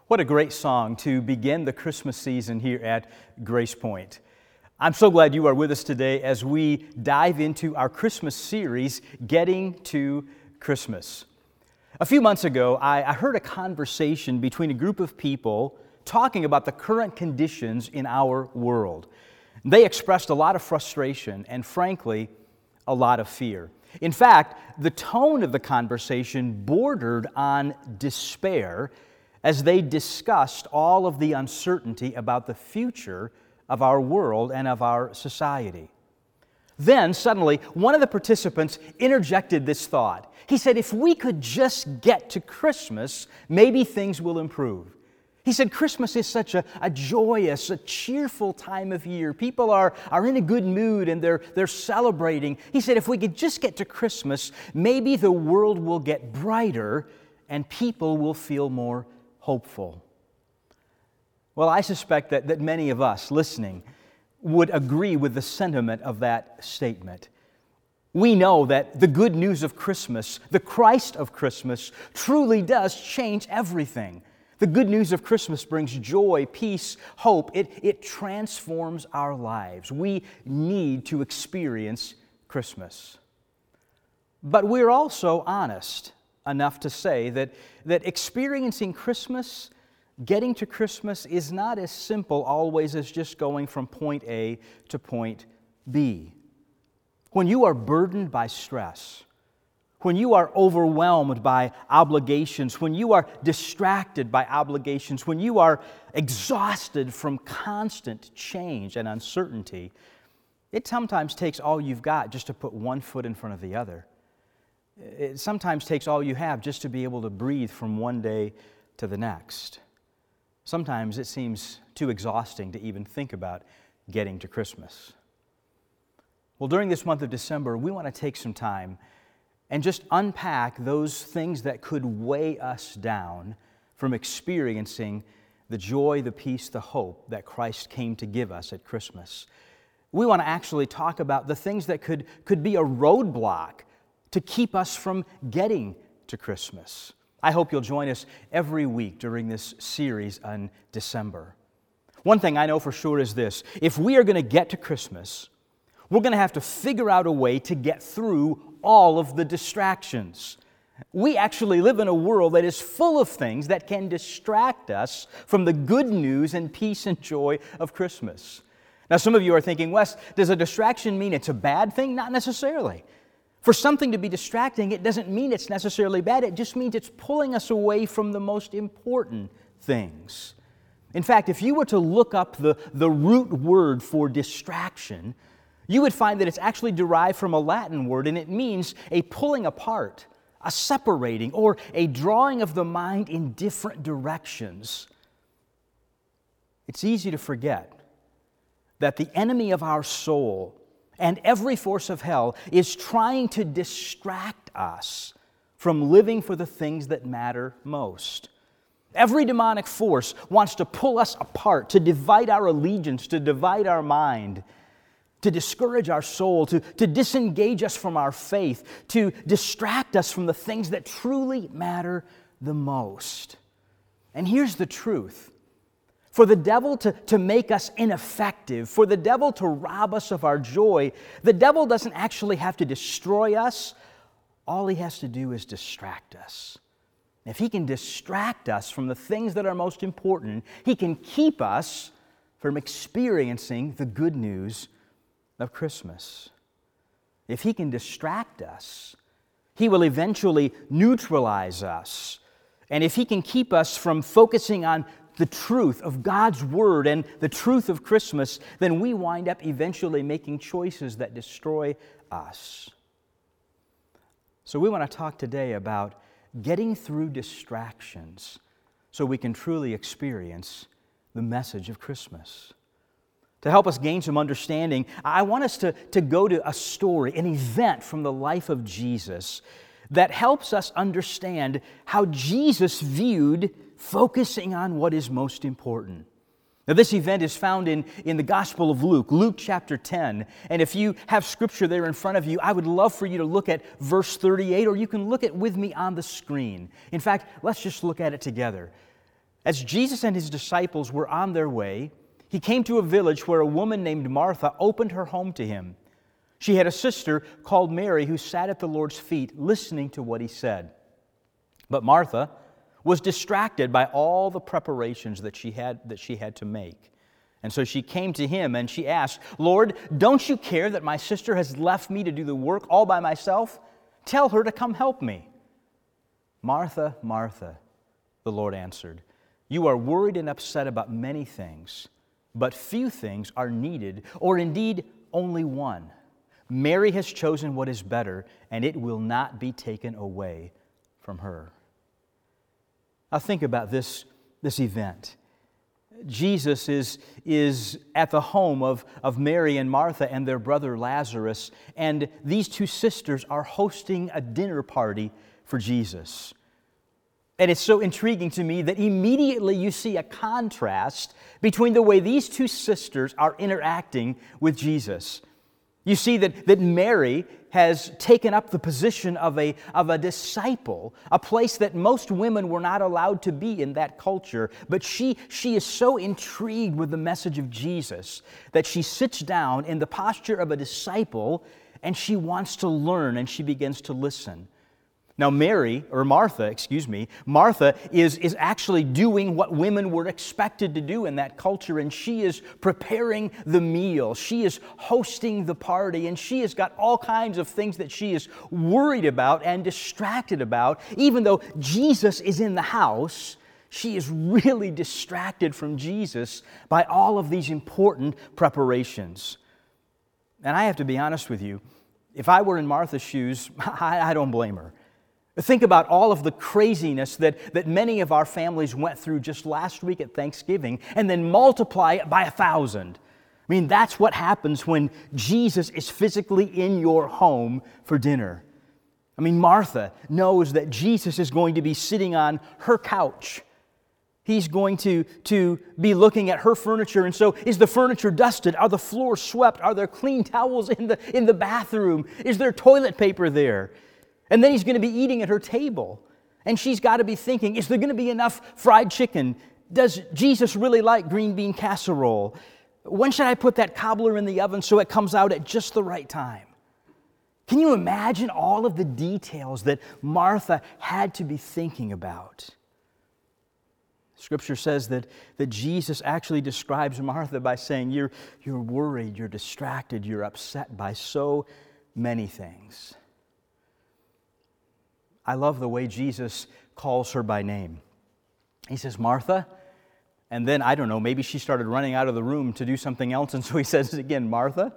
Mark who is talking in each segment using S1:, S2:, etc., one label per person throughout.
S1: What a great song to begin the Christmas season here at Grace Point. I'm so glad you are with us today as we dive into our Christmas series, Getting to Christmas. A few months ago, I heard a conversation between a group of people talking about the current conditions in our world. They expressed a lot of frustration and, frankly, a lot of fear. In fact, the tone of the conversation bordered on despair as they discussed all of the uncertainty about the future of our world and of our society. Then, suddenly, one of the participants interjected this thought. He said, if we could just get to Christmas, maybe things will improve. He said, Christmas is such a joyous, a cheerful time of year. People are in a good mood and they're celebrating. He said, if we could just get to Christmas, maybe the world will get brighter and people will feel more hopeful. Well, I suspect that many of us listening would agree with the sentiment of that statement. We know that the good news of Christmas, the Christ of Christmas, truly does change everything. The good news of Christmas brings joy, peace, hope. It transforms our lives. We need to experience Christmas. But we're also honest enough to say that experiencing Christmas, getting to Christmas, is not as simple always as just going from point A to point B. When you are burdened by stress, when you are overwhelmed by obligations, when you are distracted by obligations, when you are exhausted from constant change and uncertainty, it sometimes takes all you've got just to put one foot in front of the other. It sometimes takes all you have just to be able to breathe from one day to the next. Sometimes it seems too exhausting to even think about getting to Christmas. Well, during this month of December, we want to take some time and just unpack those things that could weigh us down from experiencing the joy, the peace, the hope that Christ came to give us at Christmas. We want to actually talk about the things that could be a roadblock to keep us from getting to Christmas. I hope you'll join us every week during this series in December. One thing I know for sure is this: if we are going to get to Christmas, we're going to have to figure out a way to get through all of the distractions. We actually live in a world that is full of things that can distract us from the good news and peace and joy of Christmas. Now, some of you are thinking, Wes, does a distraction mean it's a bad thing? Not necessarily. For something to be distracting, it doesn't mean it's necessarily bad. It just means it's pulling us away from the most important things. In fact, if you were to look up the root word for distraction, you would find that it's actually derived from a Latin word, and it means a pulling apart, a separating, or a drawing of the mind in different directions. It's easy to forget that the enemy of our soul and every force of hell is trying to distract us from living for the things that matter most. Every demonic force wants to pull us apart, to divide our allegiance, to divide our mind, to discourage our soul, to disengage us from our faith, to distract us from the things that truly matter the most. And here's the truth. For the devil to make us ineffective, for the devil to rob us of our joy, the devil doesn't actually have to destroy us. All he has to do is distract us. If he can distract us from the things that are most important, he can keep us from experiencing the good news of Christmas. If he can distract us, he will eventually neutralize us. And if he can keep us from focusing on the truth of God's Word and the truth of Christmas, then we wind up eventually making choices that destroy us. So we want to talk today about getting through distractions so we can truly experience the message of Christmas. To help us gain some understanding, I want us to go to a story, an event from the life of Jesus that helps us understand how Jesus viewed focusing on what is most important. Now, this event is found in the Gospel of Luke, Luke chapter 10. And if you have Scripture there in front of you, I would love for you to look at verse 38, or you can look at with me on the screen. In fact, let's just look at it together. As Jesus and his disciples were on their way, he came to a village where a woman named Martha opened her home to him. She had a sister called Mary who sat at the Lord's feet listening to what he said. But Martha was distracted by all the preparations that she had to make. And so she came to him and she asked, "Lord, don't you care that my sister has left me to do the work all by myself? Tell her to come help me." "Martha, Martha," the Lord answered, "you are worried and upset about many things, but few things are needed, or indeed only one. Mary has chosen what is better, and it will not be taken away from her." Now think about this event. Jesus is at the home of Mary and Martha and their brother Lazarus, and these two sisters are hosting a dinner party for Jesus. And it's so intriguing to me that immediately you see a contrast between the way these two sisters are interacting with Jesus. You see that Mary has taken up the position of a disciple, a place that most women were not allowed to be in that culture. But she is so intrigued with the message of Jesus that she sits down in the posture of a disciple and she wants to learn and she begins to listen. Now Martha is actually doing what women were expected to do in that culture, and she is preparing the meal. She is hosting the party, and she has got all kinds of things that she is worried about and distracted about. Even though Jesus is in the house, she is really distracted from Jesus by all of these important preparations. And I have to be honest with you, if I were in Martha's shoes, I don't blame her. Think about all of the craziness that many of our families went through just last week at Thanksgiving, and then multiply it by 1,000. I mean, that's what happens when Jesus is physically in your home for dinner. I mean, Martha knows that Jesus is going to be sitting on her couch. He's going to be looking at her furniture, and so is the furniture dusted? Are the floors swept? Are there clean towels in the bathroom? Is there toilet paper there? And then he's going to be eating at her table. And she's got to be thinking, is there going to be enough fried chicken? Does Jesus really like green bean casserole? When should I put that cobbler in the oven so it comes out at just the right time? Can you imagine all of the details that Martha had to be thinking about? Scripture says that Jesus actually describes Martha by saying, you're worried, you're distracted, you're upset by so many things. I love the way Jesus calls her by name. He says, "Martha," and then, I don't know, maybe she started running out of the room to do something else, and so he says it again, "Martha."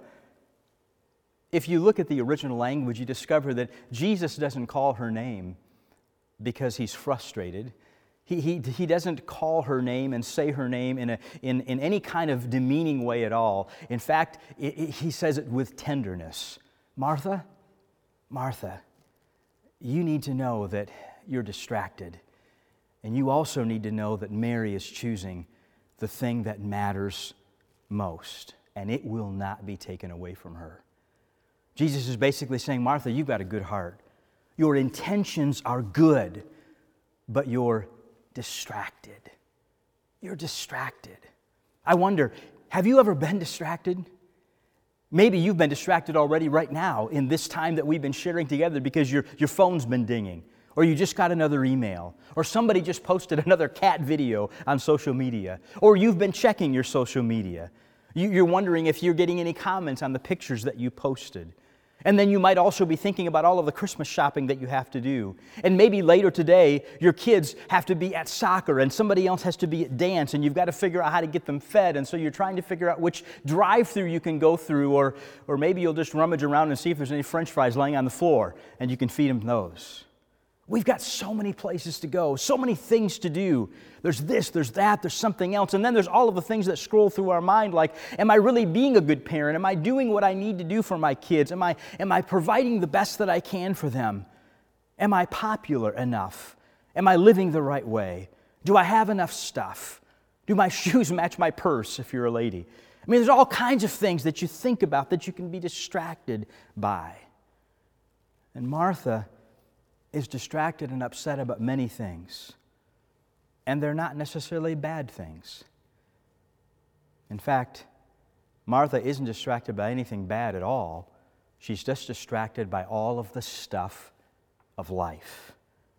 S1: If you look at the original language, you discover that Jesus doesn't call her name because he's frustrated. He doesn't call her name and say her name in any kind of demeaning way at all. In fact, he says it with tenderness. "Martha, Martha, you need to know that you're distracted. And you also need to know that Mary is choosing the thing that matters most, and it will not be taken away from her." Jesus is basically saying, Martha, you've got a good heart. Your intentions are good, but you're distracted. You're distracted. I wonder, have you ever been distracted? Maybe you've been distracted already right now in this time that we've been sharing together because your phone's been dinging, or you just got another email, or somebody just posted another cat video on social media, or you've been checking your social media. You're wondering if you're getting any comments on the pictures that you posted. And then you might also be thinking about all of the Christmas shopping that you have to do. And maybe later today, your kids have to be at soccer and somebody else has to be at dance, and you've got to figure out how to get them fed. And so you're trying to figure out which drive-thru you can go through, or maybe you'll just rummage around and see if there's any French fries laying on the floor, and you can feed them those. We've got so many places to go, so many things to do. There's this, there's that, there's something else. And then there's all of the things that scroll through our mind like, am I really being a good parent? Am I doing what I need to do for my kids? Am I providing the best that I can for them? Am I popular enough? Am I living the right way? Do I have enough stuff? Do my shoes match my purse if you're a lady? I mean, there's all kinds of things that you think about that you can be distracted by. And Martha is distracted and upset about many things. and they're not necessarily bad things. In fact, Martha isn't distracted by anything bad at all. She's just distracted by all of the stuff of life.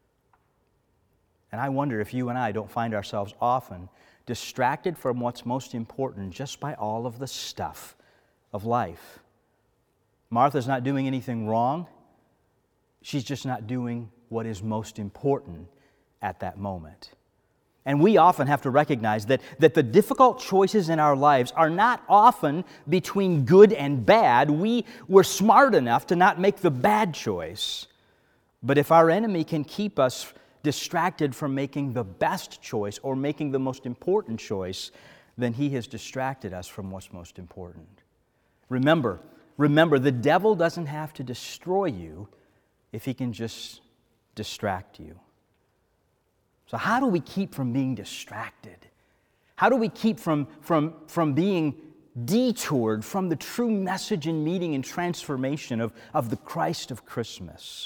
S1: And I wonder if you and I don't find ourselves often distracted from what's most important just by all of the stuff of life. Martha's not doing anything wrong. She's just not doing what is most important at that moment. And we often have to recognize that the difficult choices in our lives are not often between good and bad. We're smart enough to not make the bad choice. But if our enemy can keep us distracted from making the best choice or making the most important choice, then he has distracted us from what's most important. Remember, the devil doesn't have to destroy you if he can just distract you. So how do we keep from being distracted? How do we keep from being detoured from the true message and meaning and transformation of the Christ of Christmas?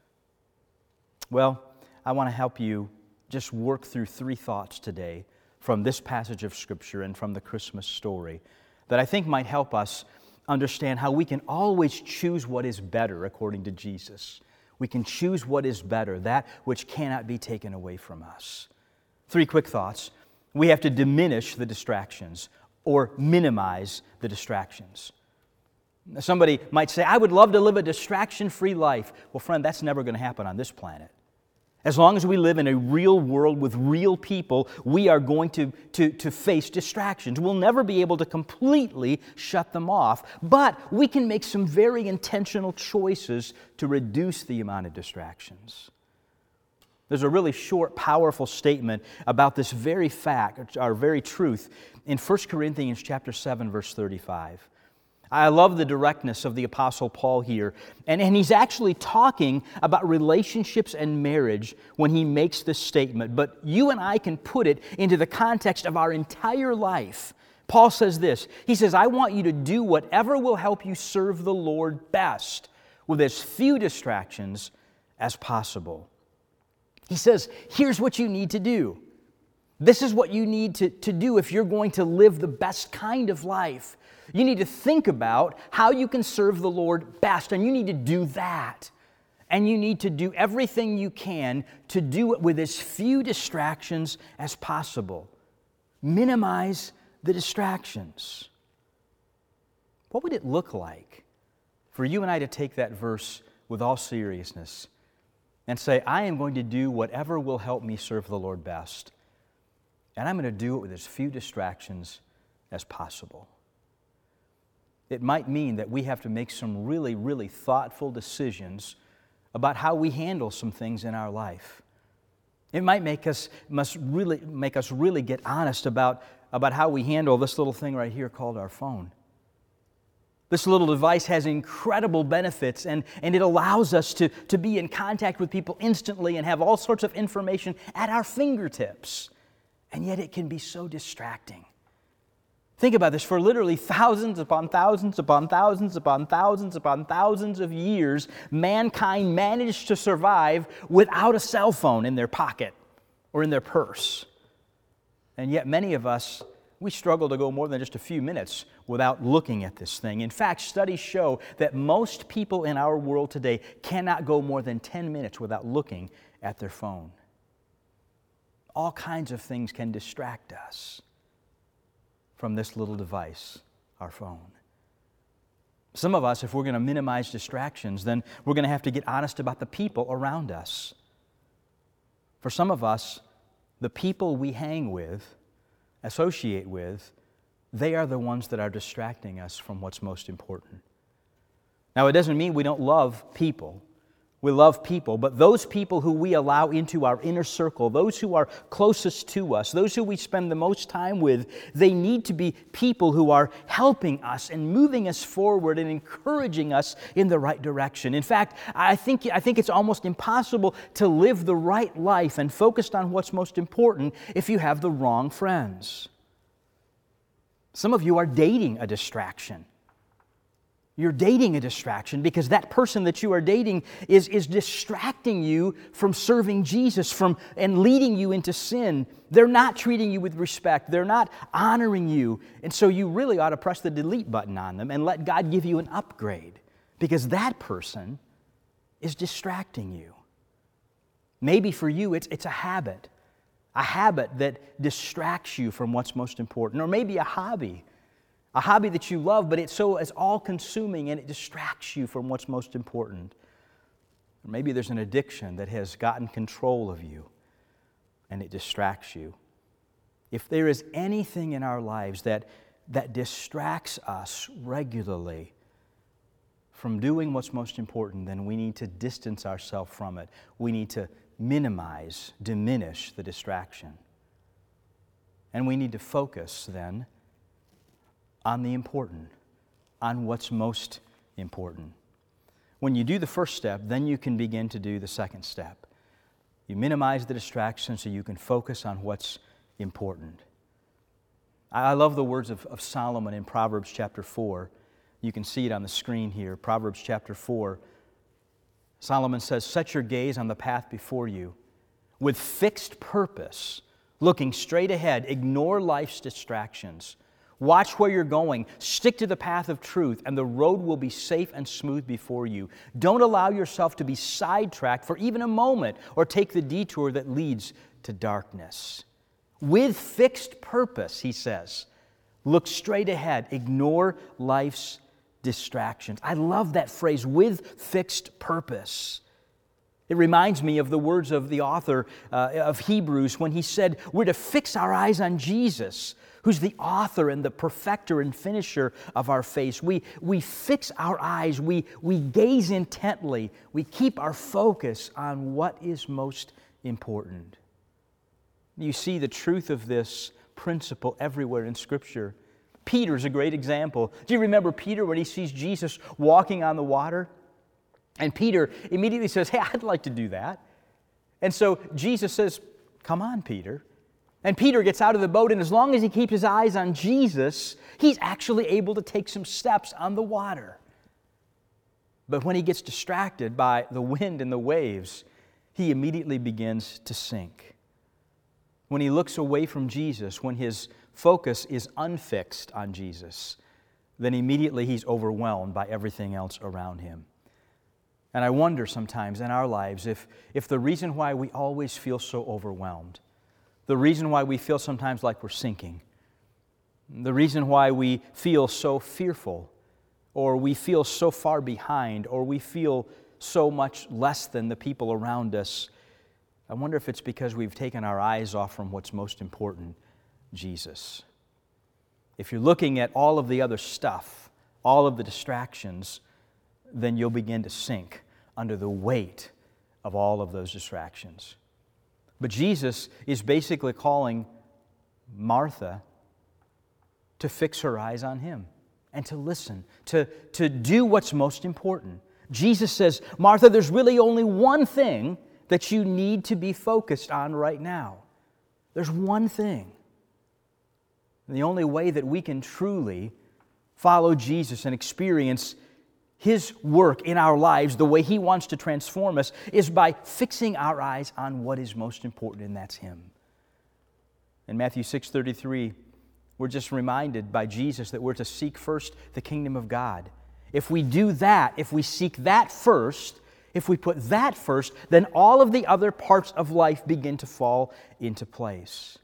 S1: Well, I want to help you just work through 3 thoughts today from this passage of Scripture and from the Christmas story that I think might help us understand how we can always choose what is better according to Jesus. We can choose what is better, that which cannot be taken away from us. 3 quick thoughts. We have to diminish the distractions or minimize the distractions. Somebody might say, I would love to live a distraction-free life. Well, friend, that's never going to happen on this planet. As long as we live in a real world with real people, we are going to face distractions. We'll never be able to completely shut them off, but we can make some very intentional choices to reduce the amount of distractions. There's a really short, powerful statement about this very fact, or very truth, in 1 Corinthians chapter 7, verse 35. I love the directness of the Apostle Paul here. And he's actually talking about relationships and marriage when he makes this statement. But you and I can put it into the context of our entire life. Paul says this. He says, I want you to do whatever will help you serve the Lord best with as few distractions as possible. He says, here's what you need to do. This is what you need to do if you're going to live the best kind of life. You need to think about how you can serve the Lord best, and you need to do that. And you need to do everything you can to do it with as few distractions as possible. Minimize the distractions. What would it look like for you and I to take that verse with all seriousness and say, I am going to do whatever will help me serve the Lord best, and I'm going to do it with as few distractions as possible? It might mean that we have to make some really, really thoughtful decisions about how we handle some things in our life. It might make us really get honest about how we handle this little thing right here called our phone. This little device has incredible benefits, and it allows us to be in contact with people instantly and have all sorts of information at our fingertips. And yet it can be so distracting. Think about this. For literally thousands upon thousands upon thousands upon thousands upon thousands of years, mankind managed to survive without a cell phone in their pocket or in their purse. And yet many of us, we struggle to go more than just a few minutes without looking at this thing. In fact, studies show that most people in our world today cannot go more than 10 minutes without looking at their phone. All kinds of things can distract us from this little device, our phone. Some of us, if we're going to minimize distractions, then we're going to have to get honest about the people around us. For some of us, the people we hang with, associate with, they are the ones that are distracting us from what's most important. Now, it doesn't mean we don't love people. We love people, but those people who we allow into our inner circle, those who are closest to us, those who we spend the most time with, they need to be people who are helping us and moving us forward and encouraging us in the right direction. In fact, I think it's almost impossible to live the right life and focused on what's most important if you have the wrong friends. Some of you are dating a distraction. You're dating a distraction because that person that you are dating is distracting you from serving Jesus and leading you into sin. They're not treating you with respect. They're not honoring you. And so you really ought to press the delete button on them and let God give you an upgrade because that person is distracting you. Maybe for you it's a habit that distracts you from what's most important, or maybe a hobby that you love, but it's all-consuming and it distracts you from what's most important. Or maybe there's an addiction that has gotten control of you and it distracts you. If there is anything in our lives that distracts us regularly from doing what's most important, then we need to distance ourselves from it. We need to diminish the distraction. And we need to focus then on the important, on what's most important. When you do the first step, then you can begin to do the second step. You minimize the distraction so you can focus on what's important. I love the words of Solomon in Proverbs chapter 4. You can see it on the screen here. Proverbs chapter 4. Solomon says, "Set your gaze on the path before you with fixed purpose, looking straight ahead. Ignore life's distractions. Watch where you're going. Stick to the path of truth, and the road will be safe and smooth before you. Don't allow yourself to be sidetracked for even a moment or take the detour that leads to darkness." With fixed purpose, he says, look straight ahead. Ignore life's distractions. I love that phrase, with fixed purpose. It reminds me of the words of the author of Hebrews when he said, we're to fix our eyes on Jesus, who's the author and the perfecter and finisher of our faith. We fix our eyes, we gaze intently, we keep our focus on what is most important. You see the truth of this principle everywhere in Scripture. Peter's a great example. Do you remember Peter when he sees Jesus walking on the water? And Peter immediately says, hey, I'd like to do that. And so Jesus says, come on, Peter. And Peter gets out of the boat, and as long as he keeps his eyes on Jesus, he's actually able to take some steps on the water. But when he gets distracted by the wind and the waves, he immediately begins to sink. When he looks away from Jesus, when his focus is unfixed on Jesus, then immediately he's overwhelmed by everything else around him. And I wonder sometimes in our lives if the reason why we always feel so overwhelmed, the reason why we feel sometimes like we're sinking, the reason why we feel so fearful, or we feel so far behind, or we feel so much less than the people around us, I wonder if it's because we've taken our eyes off from what's most important, Jesus. If you're looking at all of the other stuff, all of the distractions, then you'll begin to sink under the weight of all of those distractions. But Jesus is basically calling Martha to fix her eyes on Him and to listen, to do what's most important. Jesus says, Martha, there's really only one thing that you need to be focused on right now. There's one thing. And the only way that we can truly follow Jesus and experience His work in our lives, the way He wants to transform us, is by fixing our eyes on what is most important, and that's Him. In Matthew 6:33, we're just reminded by Jesus that we're to seek first the kingdom of God. If we do that, if we seek that first, if we put that first, then all of the other parts of life begin to fall into place.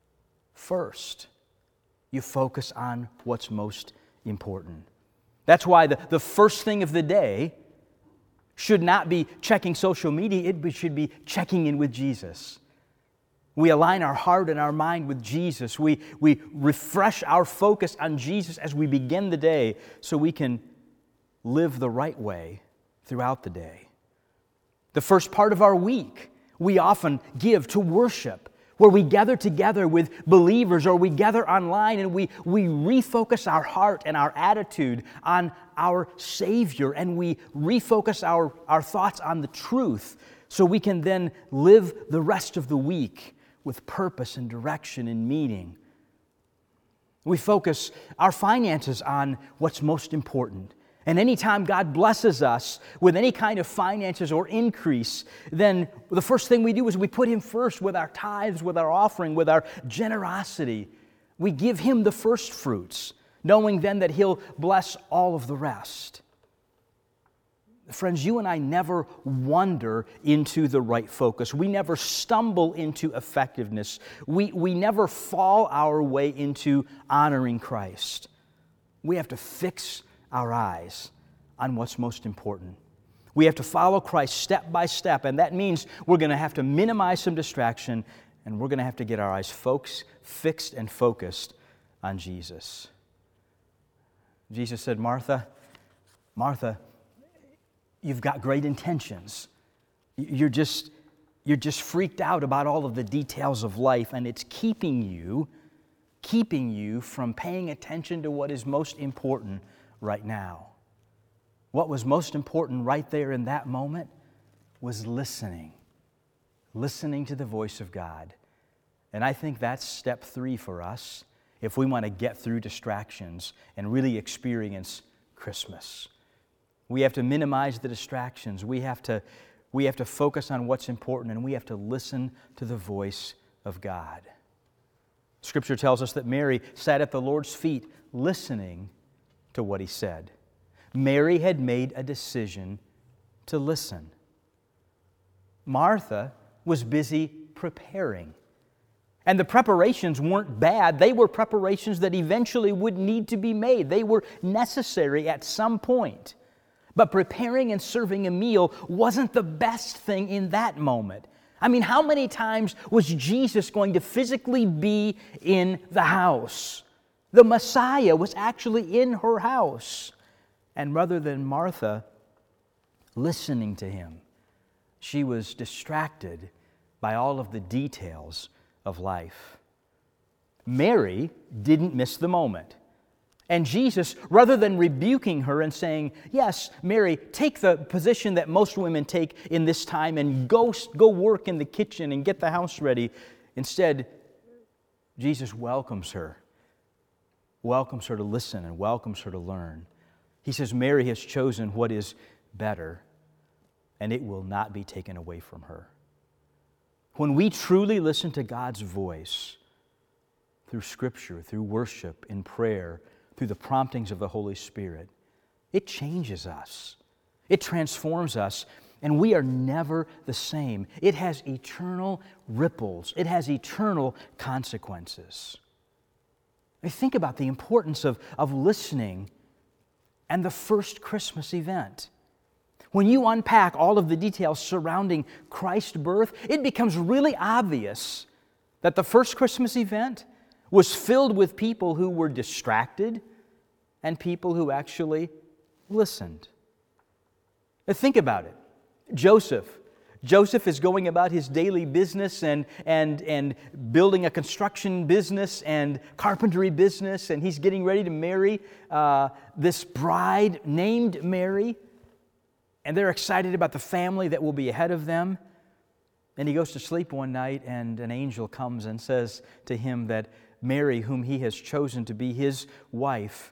S1: First, you focus on what's most important. That's why the first thing of the day should not be checking social media, it should be checking in with Jesus. We align our heart and our mind with Jesus. We refresh our focus on Jesus as we begin the day so we can live the right way throughout the day. The first part of our week, we often give to worship, where we gather together with believers or we gather online and we refocus our heart and our attitude on our Savior, and we refocus our thoughts on the truth so we can then live the rest of the week with purpose and direction and meaning. We focus our finances on what's most important. And anytime God blesses us with any kind of finances or increase, then the first thing we do is we put Him first with our tithes, with our offering, with our generosity. We give Him the first fruits, knowing then that He'll bless all of the rest. Friends, you and I never wander into the right focus. We never stumble into effectiveness. We never fall our way into honoring Christ. We have to fix our eyes on what's most important. We have to follow Christ step by step, and that means we're going to have to minimize some distraction, and we're going to have to get our eyes fixed and focused on Jesus. Jesus said, Martha, Martha, you've got great intentions. You're just freaked out about all of the details of life, and it's keeping you from paying attention to what is most important right now. What was most important right there in that moment was listening to the voice of God. And I think that's step 3 for us if we want to get through distractions and really experience Christmas. We have to minimize the distractions. We have to focus on what's important, and we have to listen to the voice of God. Scripture tells us that Mary sat at the Lord's feet listening to what He said. Mary had made a decision to listen. Martha was busy preparing. And the preparations weren't bad. They were preparations that eventually would need to be made. They were necessary at some point. But preparing and serving a meal wasn't the best thing in that moment. I mean, how many times was Jesus going to physically be in the house? The Messiah was actually in her house. And rather than Martha listening to Him, she was distracted by all of the details of life. Mary didn't miss the moment. And Jesus, rather than rebuking her and saying, yes, Mary, take the position that most women take in this time and go work in the kitchen and get the house ready, instead, Jesus welcomes her to listen and welcomes her to learn. He says, Mary has chosen what is better, and it will not be taken away from her. When we truly listen to God's voice through Scripture, through worship, in prayer, through the promptings of the Holy Spirit, it changes us. It transforms us, and we are never the same. It has eternal ripples. It has eternal consequences. I think about the importance of listening and the first Christmas event. When you unpack all of the details surrounding Christ's birth, it becomes really obvious that the first Christmas event was filled with people who were distracted and people who actually listened. Now think about it. Joseph is going about his daily business and building a construction business and carpentry business, and he's getting ready to marry this bride named Mary, and they're excited about the family that will be ahead of them. And he goes to sleep one night, and an angel comes and says to him that Mary, whom he has chosen to be his wife,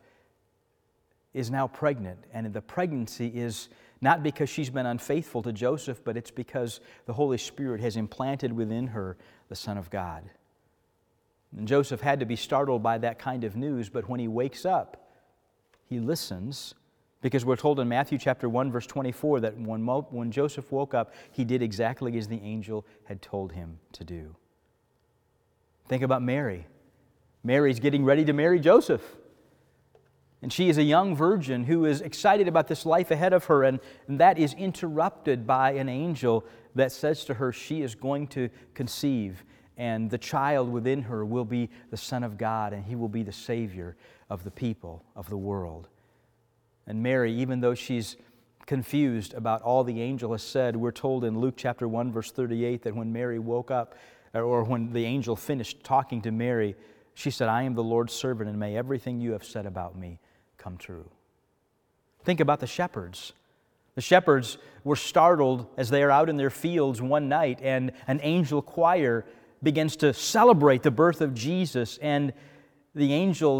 S1: is now pregnant. And the pregnancy is not because she's been unfaithful to Joseph, but it's because the Holy Spirit has implanted within her the Son of God. And Joseph had to be startled by that kind of news, but when he wakes up, he listens, because we're told in Matthew chapter 1, verse 24, that when Joseph woke up, he did exactly as the angel had told him to do. Think about Mary. Mary's getting ready to marry Joseph. And she is a young virgin who is excited about this life ahead of her, and that is interrupted by an angel that says to her she is going to conceive, and the child within her will be the Son of God, and He will be the Savior of the people, of the world. And Mary, even though she's confused about all the angel has said, we're told in Luke chapter 1, verse 38, that when Mary woke up, or when the angel finished talking to Mary, she said, I am the Lord's servant, and may everything you have said about me come true. Think about the shepherds. The shepherds were startled as they are out in their fields one night, and an angel choir begins to celebrate the birth of Jesus, and the angels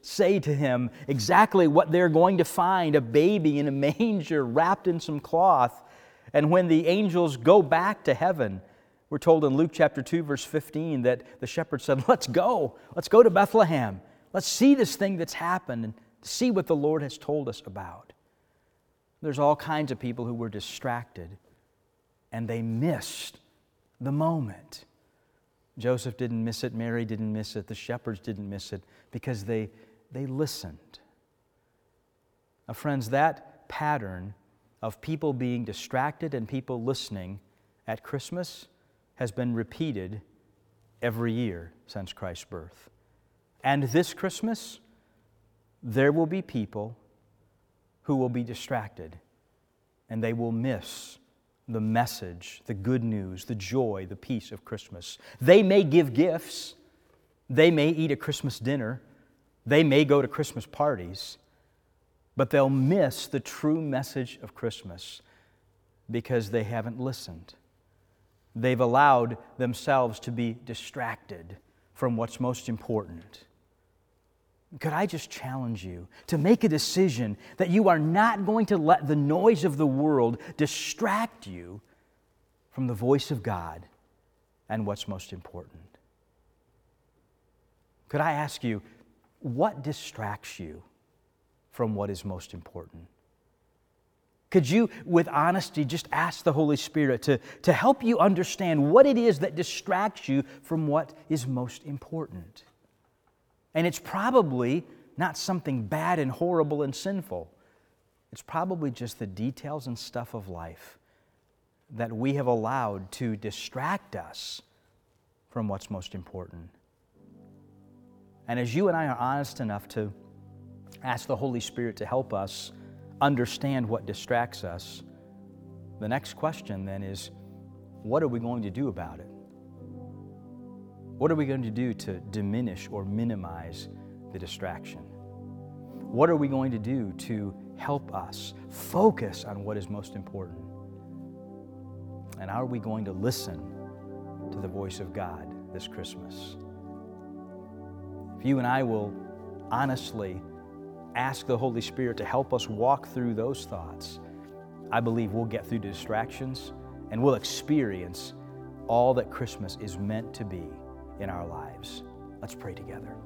S1: say to him exactly what they're going to find, a baby in a manger wrapped in some cloth. And when the angels go back to heaven, we're told in Luke chapter 2, verse 15, that the shepherds said, let's go to Bethlehem. Let's see this thing that's happened and see what the Lord has told us about. There's all kinds of people who were distracted, and they missed the moment. Joseph didn't miss it, Mary didn't miss it, the shepherds didn't miss it, because they listened. Now, friends, that pattern of people being distracted and people listening at Christmas has been repeated every year since Christ's birth. And this Christmas, there will be people who will be distracted, and they will miss the message, the good news, the joy, the peace of Christmas. They may give gifts, they may eat a Christmas dinner, they may go to Christmas parties, but they'll miss the true message of Christmas because they haven't listened. They've allowed themselves to be distracted from what's most important. Could I just challenge you to make a decision that you are not going to let the noise of the world distract you from the voice of God and what's most important? Could I ask you, what distracts you from what is most important? Could you, with honesty, just ask the Holy Spirit to help you understand what it is that distracts you from what is most important? And it's probably not something bad and horrible and sinful. It's probably just the details and stuff of life that we have allowed to distract us from what's most important. And as you and I are honest enough to ask the Holy Spirit to help us understand what distracts us, the next question then is, what are we going to do about it? What are we going to do to diminish or minimize the distraction? What are we going to do to help us focus on what is most important? And are we going to listen to the voice of God this Christmas? If you and I will honestly ask the Holy Spirit to help us walk through those thoughts, I believe we'll get through the distractions and we'll experience all that Christmas is meant to be in our lives. Let's pray together.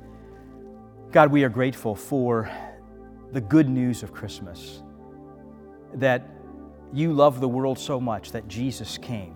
S1: God, we are grateful for the good news of Christmas, that you love the world so much that Jesus came,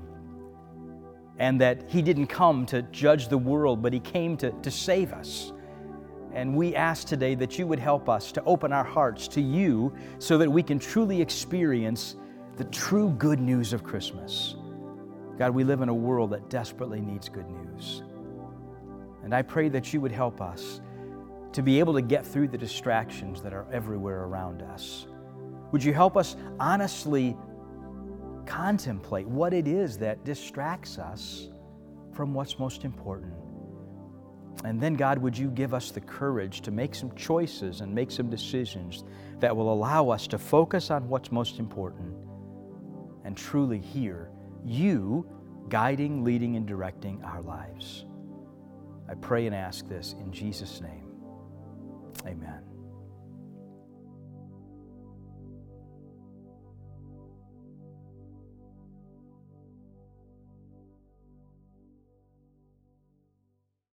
S1: and that He didn't come to judge the world, but He came to save us. And we ask today that you would help us to open our hearts to you so that we can truly experience the true good news of Christmas. God, we live in a world that desperately needs good news. And I pray that you would help us to be able to get through the distractions that are everywhere around us. Would you help us honestly contemplate what it is that distracts us from what's most important? And then, God, would you give us the courage to make some choices and make some decisions that will allow us to focus on what's most important and truly hear you guiding, leading, and directing our lives. I pray and ask this in Jesus' name. Amen.